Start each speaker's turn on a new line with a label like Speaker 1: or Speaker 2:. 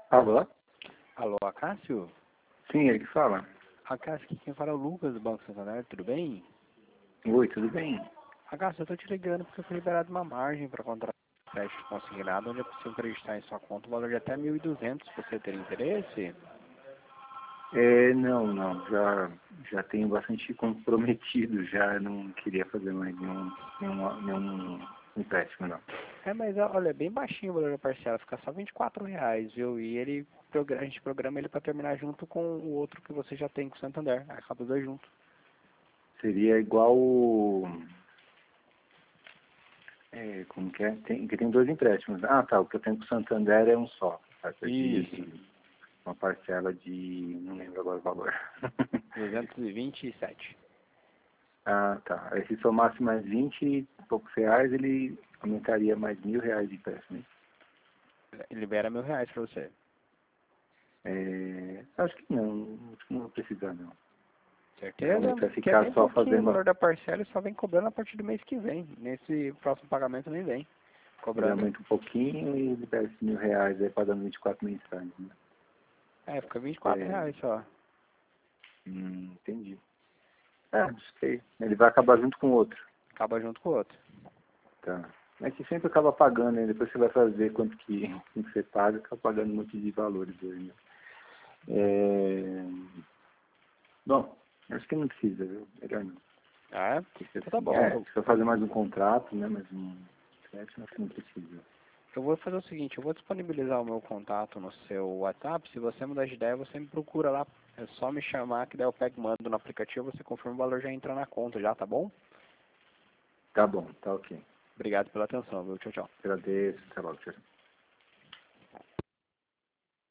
Speaker 1: Alô?
Speaker 2: Alô, Acácio?
Speaker 1: Sim, ele que fala.
Speaker 2: Acácio, aqui quem fala é o Lucas do Banco Santander, tudo bem?
Speaker 1: Oi, tudo bem?
Speaker 2: Acácio, eu tô te ligando porque eu fui liberado uma margem para contratar um crédito consignado, onde é possível acreditar em sua conta o valor de até 1.200. Você teria interesse?
Speaker 1: Não, já tenho bastante comprometido, já não queria fazer mais nenhum empréstimo, não.
Speaker 2: Mas olha, é bem baixinho o valor da parcela, fica só R$ 24, viu? E a gente programa ele para terminar junto com o outro que você já tem com o Santander, acaba os dois juntos.
Speaker 1: Seria igual como que é? Tem dois empréstimos. Ah, tá, o que eu tenho com o Santander é um só. Trata
Speaker 2: Isso,
Speaker 1: de uma parcela de, não lembro agora o valor.
Speaker 2: 227.
Speaker 1: Ah, tá. Aí se somasse mais 20 e poucos reais, ele aumentaria mais R$ 1.000 de empréstimo.
Speaker 2: Libera R$ 1.000 para você.
Speaker 1: Acho que não vou precisar, não.
Speaker 2: Certeza?
Speaker 1: Realmente vai
Speaker 2: Que é
Speaker 1: ficar
Speaker 2: bem
Speaker 1: só
Speaker 2: pouquinho o
Speaker 1: fazendo,
Speaker 2: valor da parcela e só vem cobrando a partir do mês que vem. Nesse próximo pagamento nem vem
Speaker 1: ele
Speaker 2: cobrando.
Speaker 1: aumenta um pouquinho e libera esses R$ 1.000 aí pagando 24 mensais, né?
Speaker 2: Fica R$ 24
Speaker 1: É,
Speaker 2: só.
Speaker 1: entendi. Não sei. Ele vai acabar junto com o outro.
Speaker 2: Acaba junto com o outro.
Speaker 1: Tá. É que sempre acaba pagando, né? Depois você vai fazer quanto que você paga, acaba pagando um monte de valores hoje, né? Bom, acho que não precisa, viu? Melhor não. Porque
Speaker 2: Então tá
Speaker 1: assim,
Speaker 2: bom.
Speaker 1: precisa fazer mais um contrato, né? Mas acho que não precisa.
Speaker 2: Eu vou fazer o seguinte, eu vou disponibilizar o meu contato no seu WhatsApp. Se você mudar de ideia, você me procura lá. É só me chamar que daí eu pego e mando no aplicativo, você confirma o valor, já entra na conta já, tá bom?
Speaker 1: Tá bom, tá ok.
Speaker 2: Obrigado pela atenção, viu? Tchau, tchau.
Speaker 1: Agradeço, até logo, tchau.